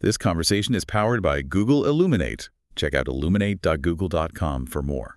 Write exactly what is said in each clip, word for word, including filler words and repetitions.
This conversation is powered by Google Illuminate. Check out illuminate dot google dot com for more.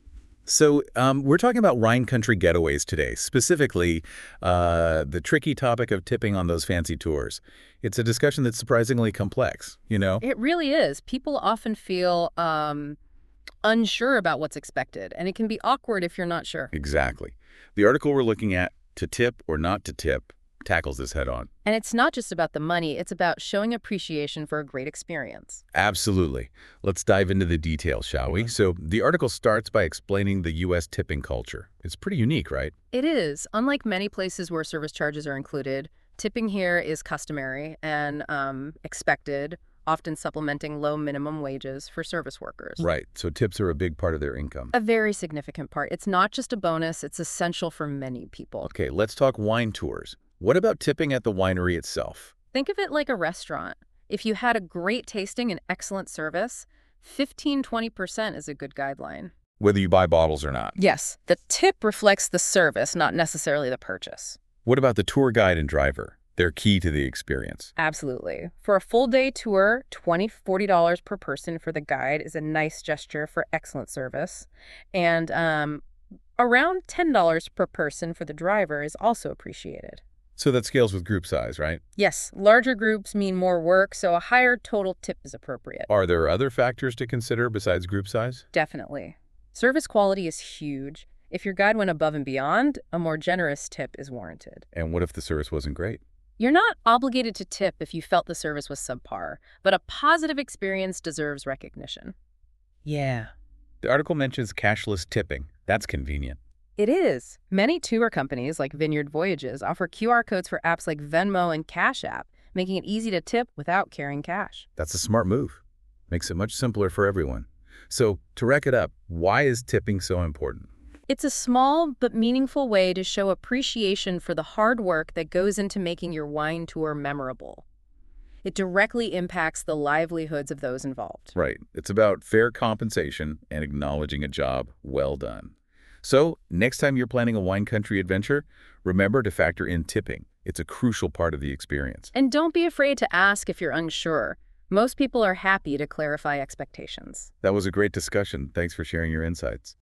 So um, we're talking about wine country getaways today, specifically uh, the tricky topic of tipping on those fancy tours. It's a discussion that's surprisingly complex, you know? It really is. People often feel um, unsure about what's expected, and it can be awkward if you're not sure. Exactly. The article we're looking at, To Tip or Not to Tip, tackles this head on. And it's not just about the money, it's about showing appreciation for a great experience. Absolutely. Let's dive into the details, shall we? So the article starts by explaining the U S tipping culture. It's pretty unique, right? It is. Unlike many places where service charges are included, tipping here is customary and um, expected, often supplementing low minimum wages for service workers. Right. So tips are a big part of their income. A very significant part. It's not just a bonus, it's essential for many people. Okay, let's talk wine tours. What about tipping at the winery itself? Think of it like a restaurant. If you had a great tasting and excellent service, fifteen to twenty percent is a good guideline. Whether you buy bottles or not. Yes, the tip reflects the service, not necessarily the purchase. What about the tour guide and driver? They're key to the experience. Absolutely. For a full-day tour, twenty to forty dollars per person for the guide is a nice gesture for excellent service. And um, around ten dollars per person for the driver is also appreciated. So that scales with group size, right? Yes, larger groups mean more work, so a higher total tip is appropriate. Are there other factors to consider besides group size? Definitely. Service quality is huge. If your guide went above and beyond, a more generous tip is warranted. And what if the service wasn't great? You're not obligated to tip if you felt the service was subpar, but a positive experience deserves recognition. Yeah. The article mentions cashless tipping. That's convenient. It is. Many tour companies, like Vineyard Voyages, offer Q R codes for apps like Venmo and Cash App, making it easy to tip without carrying cash. That's a smart move. Makes it much simpler for everyone. So, to wrap it up, why is tipping so important? It's a small but meaningful way to show appreciation for the hard work that goes into making your wine tour memorable. It directly impacts the livelihoods of those involved. Right. It's about fair compensation and acknowledging a job well done. So, next time you're planning a wine country adventure, remember to factor in tipping. It's a crucial part of the experience. And don't be afraid to ask if you're unsure. Most people are happy to clarify expectations. That was a great discussion. Thanks for sharing your insights.